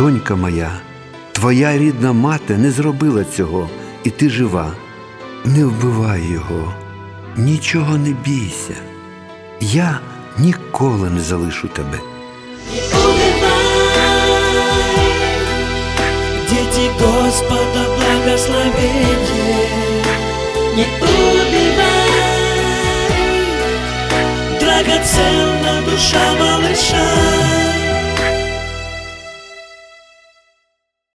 Донька моя, твоя рідна мати не зробила цього, і ти жива. Не вбивай його, нічого не бійся. Я ніколи не залишу тебе. Не убивай, дети Господа благословения. Не убивай, драгоценна душа малыша.